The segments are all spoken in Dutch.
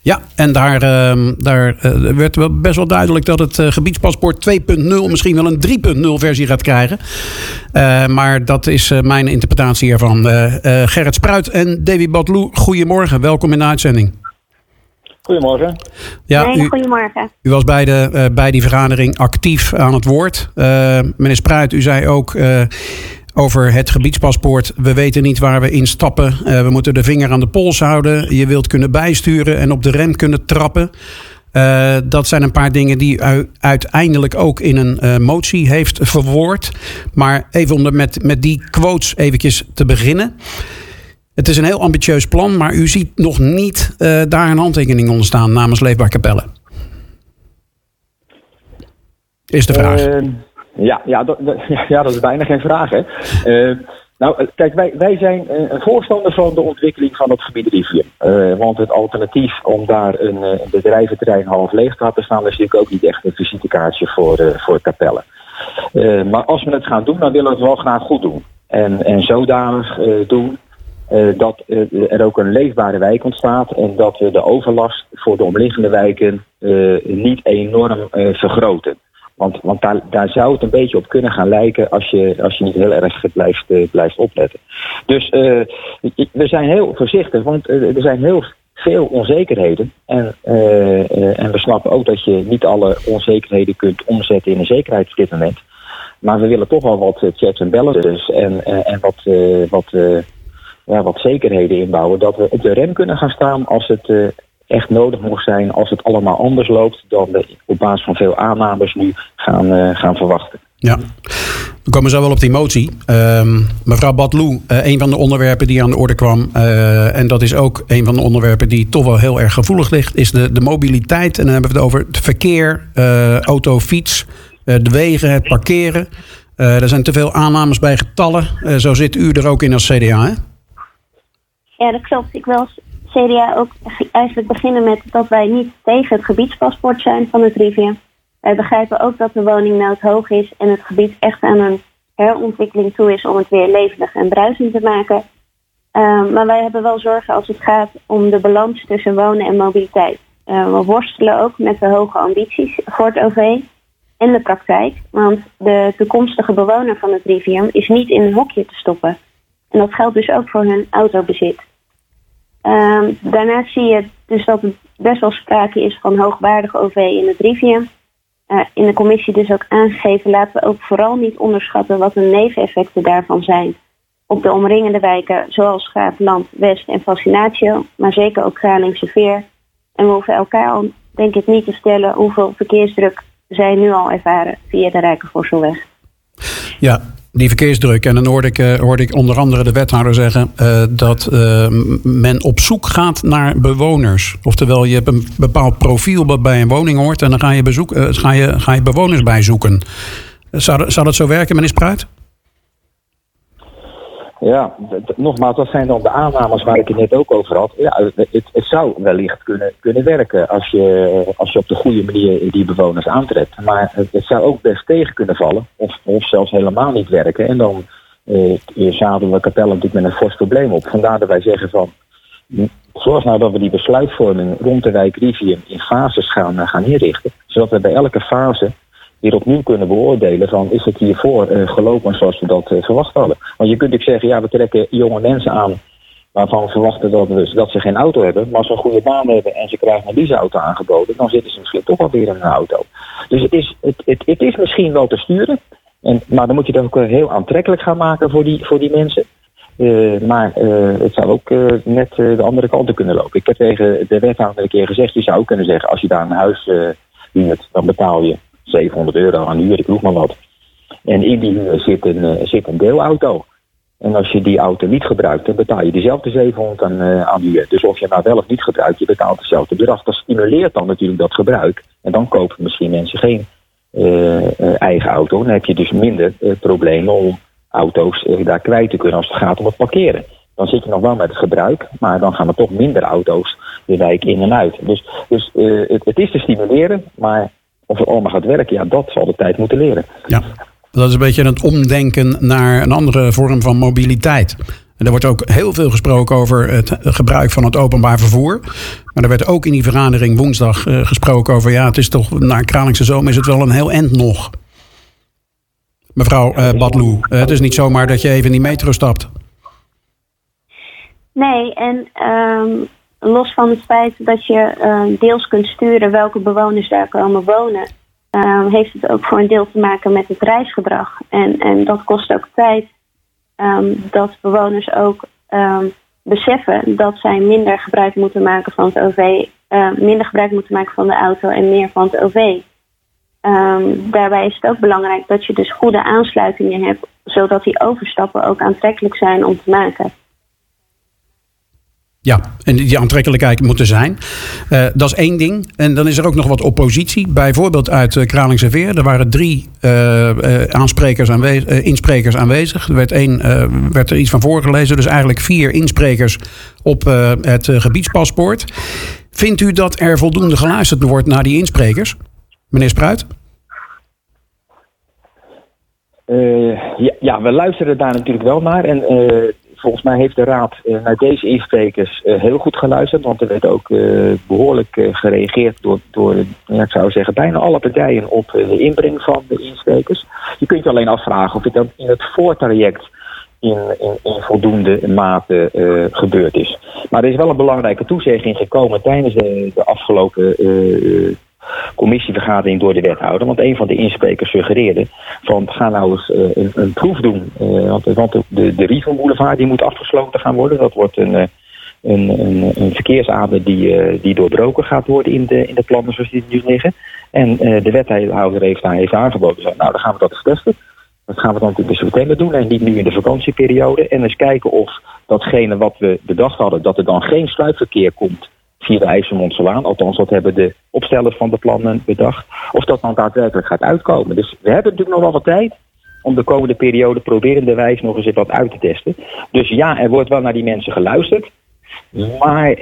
Ja, en daar werd wel best wel duidelijk dat het gebiedspaspoort 2.0 misschien wel een 3.0 versie gaat krijgen. Maar dat is mijn interpretatie ervan. Gerrit Spruit en Davy Batlou, goedemorgen. Welkom in de uitzending. Goedemorgen. Ja, goedemorgen. U was bij die vergadering actief aan het woord. Meneer Spruit, u zei ook over het gebiedspaspoort. We weten niet waar we in stappen. We moeten de vinger aan de pols houden. Je wilt kunnen bijsturen en op de rem kunnen trappen. Dat zijn een paar dingen die u uiteindelijk ook in een motie heeft verwoord. Maar even om met die quotes eventjes te beginnen. Het is een heel ambitieus plan, maar u ziet nog niet daar een handtekening onder staan namens Leefbaar Capelle. Is de vraag. Dat is bijna geen vraag, hè. Kijk, wij zijn een voorstander van de ontwikkeling van het gebied Rivium. Want het alternatief om daar een bedrijventerrein half leeg te laten staan, is natuurlijk ook niet echt een visitekaartje voor Capelle. Maar als we het gaan doen, dan willen we het wel graag goed doen. En zodanig doen dat er ook een leefbare wijk ontstaat en dat we de overlast voor de omliggende wijken niet enorm vergroten. Want daar zou het een beetje op kunnen gaan lijken als je niet heel erg blijft opletten. Dus we zijn heel voorzichtig, want er zijn heel veel onzekerheden. En we snappen ook dat je niet alle onzekerheden kunt omzetten in een zekerheid op dit moment. Maar we willen toch wel wat checks en balances en wat zekerheden inbouwen. Dat we op de rem kunnen gaan staan als het echt nodig mocht zijn, als het allemaal anders loopt dan we op basis van veel aannames nu gaan verwachten. Ja, we komen zo wel op die motie. Mevrouw Batlou, een van de onderwerpen die aan de orde kwam, en dat is ook een van de onderwerpen die toch wel heel erg gevoelig ligt, is de mobiliteit. En dan hebben we het over het verkeer, auto, fiets, de wegen, het parkeren. Er zijn te veel aannames bij getallen. Zo zit u er ook in als CDA, hè? Ja, dat klopt. Ik wil als CDA ook eigenlijk beginnen met dat wij niet tegen het gebiedspaspoort zijn van het Rivium. Wij begrijpen ook dat de woningnood hoog is en het gebied echt aan een herontwikkeling toe is om het weer levendig en bruisend te maken. Maar wij hebben wel zorgen als het gaat om de balans tussen wonen en mobiliteit. We worstelen ook met de hoge ambities voor het OV en de praktijk. Want de toekomstige bewoner van het Rivium is niet in een hokje te stoppen. En dat geldt dus ook voor hun autobezit. Daarnaast zie je dus dat er best wel sprake is van hoogwaardig OV in het Rivium. In de commissie dus ook aangegeven, laten we ook vooral niet onderschatten wat de neveneffecten daarvan zijn op de omringende wijken, zoals Graafland, West en Fascinatio, maar zeker ook Kralingse Veer. En we hoeven elkaar al, denk ik, niet te stellen hoeveel verkeersdruk zij nu al ervaren via de Rijkenvosselweg. Ja, die verkeersdruk. En dan hoorde ik onder andere de wethouder zeggen dat men op zoek gaat naar bewoners. Oftewel, je hebt een bepaald profiel wat bij een woning hoort en dan ga je bewoners bijzoeken. Zou dat zo werken, meneer Spruit? Ja, nogmaals, dat zijn dan de aannames waar ik het net ook over had. Ja, het zou wellicht kunnen werken als je op de goede manier die bewoners aantrekt. Maar het zou ook best tegen kunnen vallen, of zelfs helemaal niet werken. En dan zadelen we Capelle natuurlijk met een fors probleem op. Vandaar dat wij zeggen van, zorg nou dat we die besluitvorming rond de wijk Rivium in fases gaan inrichten. Zodat we bij elke fase weer opnieuw kunnen beoordelen van, is het hiervoor gelopen zoals we dat verwacht hadden. Want je kunt natuurlijk zeggen, ja, we trekken jonge mensen aan waarvan we verwachten dat ze geen auto hebben. Maar als ze een goede baan hebben en ze krijgen een leaseauto aangeboden, dan zitten ze misschien toch wel weer in een auto. Dus het is misschien wel te sturen. Maar dan moet je het ook heel aantrekkelijk gaan maken voor die mensen. Maar het zou ook net de andere kant op kunnen lopen. Ik heb tegen de wethouder een keer gezegd, je zou ook kunnen zeggen, als je daar een huis huurt, dan betaal je €700 aan huur, ik noem maar wat. En in die huur zit een deelauto. En als je die auto niet gebruikt, dan betaal je diezelfde 700 aan huur. Dus of je nou wel of niet gebruikt, je betaalt hetzelfde bedrag. Dat stimuleert dan natuurlijk dat gebruik. En dan kopen misschien mensen geen eigen auto. Dan heb je dus minder problemen om auto's daar kwijt te kunnen als het gaat om het parkeren. Dan zit je nog wel met het gebruik, maar dan gaan er toch minder auto's de wijk in en uit. Dus het is te stimuleren, maar of het allemaal gaat werken, ja, dat zal de tijd moeten leren. Ja, dat is een beetje het omdenken naar een andere vorm van mobiliteit. En er wordt ook heel veel gesproken over het gebruik van het openbaar vervoer. Maar er werd ook in die vergadering woensdag gesproken over... het is toch, na Kralingse Zoom is het wel een heel eind nog. Mevrouw Badlou, het is niet zomaar dat je even in die metro stapt. Nee, en los van het feit dat je deels kunt sturen welke bewoners daar komen wonen... heeft het ook voor een deel te maken met het reisgedrag. En dat kost ook tijd dat bewoners ook beseffen dat zij minder gebruik moeten maken van het OV... minder gebruik moeten maken van de auto en meer van het OV. Daarbij is het ook belangrijk dat je dus goede aansluitingen hebt... zodat die overstappen ook aantrekkelijk zijn om te maken. Ja, en die aantrekkelijkheid moet er zijn. Dat is één ding. En dan is er ook nog wat oppositie. Bijvoorbeeld uit Kralingse Veer. Er waren 3 insprekers aanwezig. Er werd er iets van voorgelezen. Dus eigenlijk 4 insprekers op het gebiedspaspoort. Vindt u dat er voldoende geluisterd wordt naar die insprekers? Meneer Spruit? Ja, we luisteren daar natuurlijk wel naar. En volgens mij heeft de Raad naar deze insprekers heel goed geluisterd. Want er werd ook behoorlijk gereageerd door ik zou zeggen, bijna alle partijen op de inbreng van de insprekers. Je kunt je alleen afvragen of het dan in het voortraject in voldoende mate gebeurd is. Maar er is wel een belangrijke toezegging gekomen tijdens de afgelopen commissievergadering door de wethouder. Want een van de insprekers suggereerde van ga nou eens een proef doen. Want de Rievenboulevard die moet afgesloten gaan worden. Dat wordt een verkeersader die doorbroken gaat worden in de plannen zoals die nu liggen. En de wethouder heeft aangeboden. Nou, dan gaan we dat eens testen. Dat gaan we dan in september doen en niet nu in de vakantieperiode. En eens kijken of datgene wat we bedacht hadden, dat er dan geen sluipverkeer komt via de IJsselmondselaan. Althans, dat hebben de opstellers van de plannen bedacht. Of dat dan daadwerkelijk gaat uitkomen. Dus we hebben natuurlijk nog wel wat tijd om de komende periode proberenderwijs nog eens wat uit te testen. Dus ja, er wordt wel naar die mensen geluisterd. Maar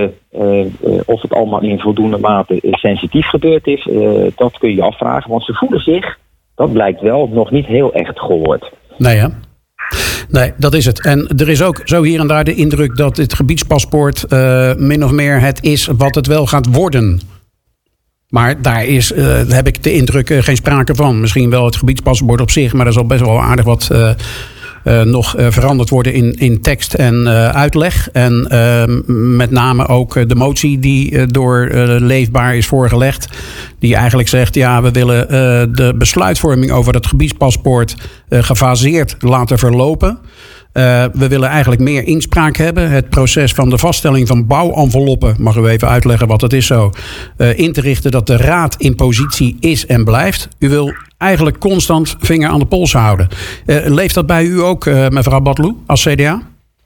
of het allemaal in voldoende mate sensitief gebeurd is, dat kun je afvragen. Want ze voelen zich, dat blijkt wel, nog niet heel echt gehoord. Nee, hè? Nee, dat is het. En er is ook zo hier en daar de indruk dat dit gebiedspaspoort min of meer het is wat het wel gaat worden. Maar daar heb ik de indruk geen sprake van. Misschien wel het gebiedspaspoort op zich, maar er zal best wel aardig wat nog veranderd worden in tekst en uitleg. En met name ook de motie die door Leefbaar is voorgelegd. Die eigenlijk zegt, ja, we willen de besluitvorming over het gebiedspaspoort gefaseerd laten verlopen. We willen eigenlijk meer inspraak hebben. Het proces van de vaststelling van bouwenveloppen, mag u even uitleggen wat dat is zo, in te richten dat de raad in positie is en blijft. U wil eigenlijk constant vinger aan de pols houden. Leeft dat bij u ook, mevrouw Badlou, als CDA?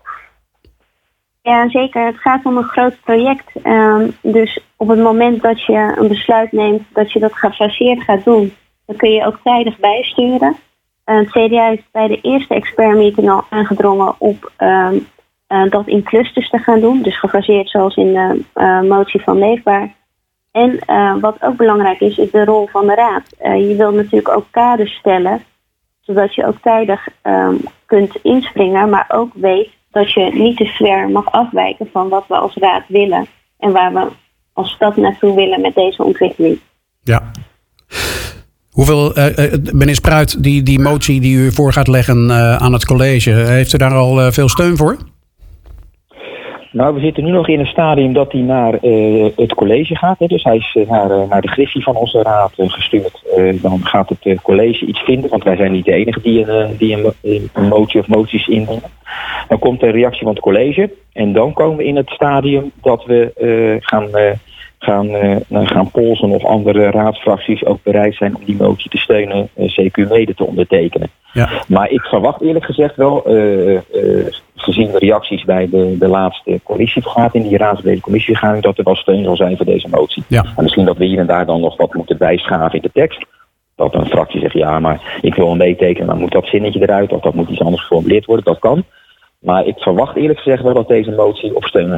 Ja, zeker. Het gaat om een groot project. Dus op het moment dat je een besluit neemt dat je dat gefaseerd gaat doen, dan kun je ook tijdig bijsturen. Het CDA heeft bij de eerste expertmeeting al aangedrongen op dat in clusters te gaan doen. Dus gefaseerd zoals in de motie van Leefbaar. En wat ook belangrijk is de rol van de raad. Je wilt natuurlijk ook kaders stellen, zodat je ook tijdig kunt inspringen, maar ook weet dat je niet te ver mag afwijken van wat we als raad willen en waar we als stad naartoe willen met deze ontwikkeling. Ja. Hoeveel, meneer Spruit, die motie die u voor gaat leggen aan het college, heeft u daar al veel steun voor? Nou, we zitten nu nog in een stadium dat hij naar het college gaat. Hè. Dus hij is naar de griffie van onze raad gestuurd. Dan gaat het college iets vinden, want wij zijn niet de enige die een motie of moties indienen. Dan komt er een reactie van het college. En dan komen we in het stadium dat we gaan polsen of andere raadsfracties ook bereid zijn om die motie te steunen, CQ mede te ondertekenen. Ja. Maar ik verwacht eerlijk gezegd wel, gezien de reacties bij de laatste commissievergadering, die raadsbrede commissievergadering, dat er wel steun zal zijn voor deze motie. Ja. En misschien dat we hier en daar dan nog wat moeten bijschaven in de tekst. Dat een fractie zegt, ja, maar ik wil een meetekenen, dan moet dat zinnetje eruit, of dat moet iets anders geformuleerd worden, dat kan. Maar ik verwacht eerlijk gezegd wel dat deze motie op steun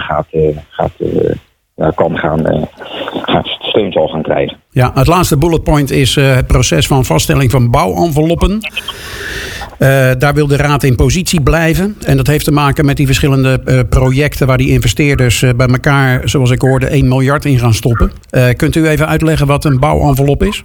steun zal gaan krijgen. Ja, het laatste bullet point is het proces van vaststelling van bouwenveloppen. Daar wil de raad in positie blijven. En dat heeft te maken met die verschillende projecten waar die investeerders bij elkaar, zoals ik hoorde, 1 miljard in gaan stoppen. Kunt u even uitleggen wat een bouwenvelop is?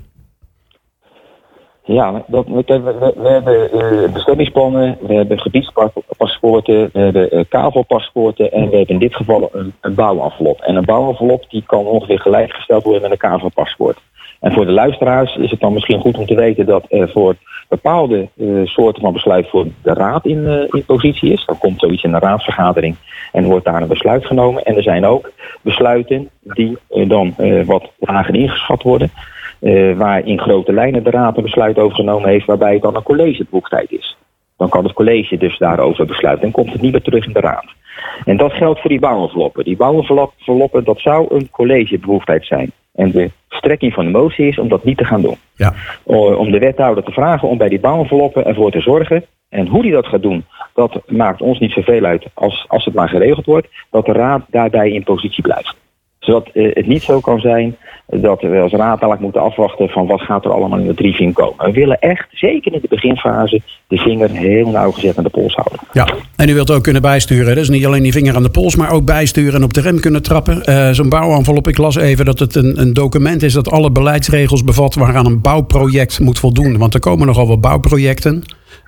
Ja, we hebben bestemmingsplannen, we hebben gebiedspaspoorten, we hebben kavelpaspoorten en we hebben in dit geval een bouwenvelop. En een bouwenvelop die kan ongeveer gelijkgesteld worden met een kavelpaspoort. En voor de luisteraars is het dan misschien goed om te weten dat voor bepaalde soorten van besluit voor de raad in positie is. Dan komt zoiets in een raadsvergadering en wordt daar een besluit genomen. En er zijn ook besluiten die dan wat lager ingeschat worden. Waar in grote lijnen de raad een besluit over genomen heeft waarbij het dan een collegebevoegdheid is. Dan kan het college dus daarover besluiten en komt het niet meer terug in de raad. En dat geldt voor die bouwenveloppen. Die bouwenveloppen, dat zou een collegebevoegdheid zijn. En de strekking van de motie is om dat niet te gaan doen. Ja. Om de wethouder te vragen om bij die bouwenveloppen ervoor te zorgen. En hoe die dat gaat doen, dat maakt ons niet zoveel uit als het maar geregeld wordt. Dat de raad daarbij in positie blijft. Zodat het niet zo kan zijn dat we als raad eigenlijk moeten afwachten van wat gaat er allemaal in het RIVM komen. We willen echt, zeker in de beginfase, de vinger heel nauwgezet aan de pols houden. Ja, en u wilt ook kunnen bijsturen. Dus niet alleen die vinger aan de pols, maar ook bijsturen en op de rem kunnen trappen. Zo'n bouwenvelop, ik las even dat het een document is dat alle beleidsregels bevat waaraan een bouwproject moet voldoen. Want er komen nogal wat bouwprojecten.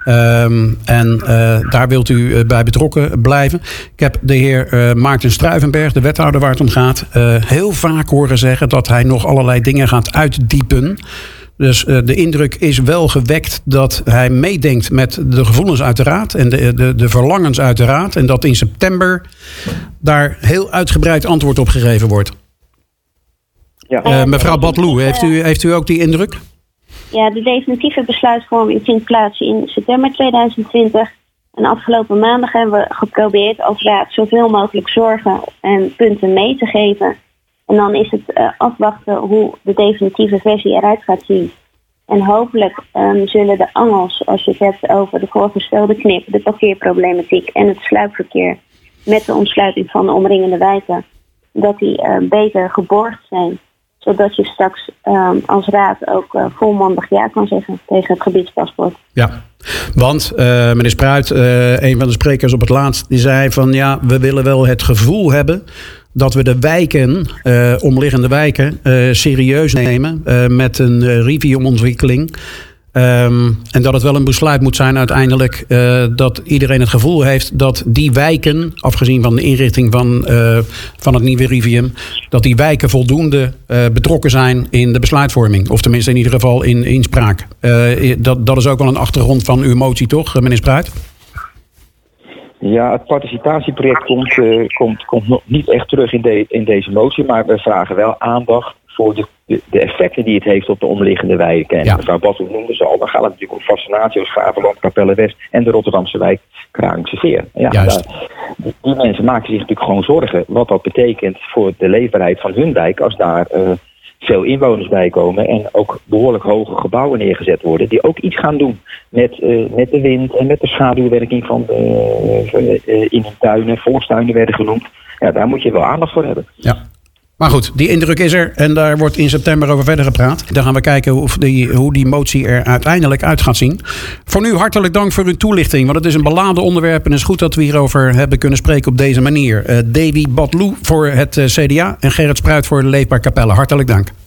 Daar wilt u bij betrokken blijven. Ik heb de heer Maarten Struivenberg, de wethouder waar het om gaat, heel vaak horen zeggen dat hij nog allerlei dingen gaat uitdiepen. Dus de indruk is wel gewekt dat hij meedenkt met de gevoelens uit de raad en de verlangens uit de raad. En dat in september daar heel uitgebreid antwoord op gegeven wordt. Ja. Mevrouw Badlou, heeft u ook die indruk? Ja, de definitieve besluitvorming vindt plaats in september 2020. En afgelopen maandag hebben we geprobeerd als raad zoveel mogelijk zorgen en punten mee te geven. En dan is het afwachten hoe de definitieve versie eruit gaat zien. En hopelijk zullen de angels, als je het hebt over de voorgestelde knip, de parkeerproblematiek en het sluipverkeer met de ontsluiting van de omringende wijken, dat die beter geborgd zijn. Zodat je straks als raad ook volmondig ja kan zeggen tegen het gebiedspaspoort. Ja, want meneer Spruit, een van de sprekers op het laatst, die zei van ja, we willen wel het gevoel hebben dat we de wijken, omliggende wijken, serieus nemen met een reviewontwikkeling. En dat het wel een besluit moet zijn uiteindelijk dat iedereen het gevoel heeft dat die wijken, afgezien van de inrichting van het nieuwe RIVM, dat die wijken voldoende betrokken zijn in de besluitvorming. Of tenminste in ieder geval in inspraak. Dat is ook wel een achtergrond van uw motie, toch, meneer Spruit? Ja, het participatieproject komt nog niet echt terug in deze motie, maar we vragen wel aandacht voor de effecten die het heeft op de omliggende wijken. En mevrouw Badlou noemde ze al, dan gaat het natuurlijk om Fascinatio, Gravenland, Capelle West en de Rotterdamse wijk Kralingse Veer. Ja, die mensen maken zich natuurlijk gewoon zorgen wat dat betekent voor de leefbaarheid van hun wijk als daar veel inwoners bij komen en ook behoorlijk hoge gebouwen neergezet worden die ook iets gaan doen met de wind en met de schaduwwerking van in tuinen, volkstuinen werden genoemd. Ja, daar moet je wel aandacht voor hebben. Ja. Maar goed, die indruk is er en daar wordt in september over verder gepraat. Dan gaan we kijken hoe die motie er uiteindelijk uit gaat zien. Voor nu hartelijk dank voor uw toelichting, want het is een beladen onderwerp en het is goed dat we hierover hebben kunnen spreken op deze manier. Davy Badlou voor het CDA en Gerrit Spruit voor de Leefbaar Capelle. Hartelijk dank.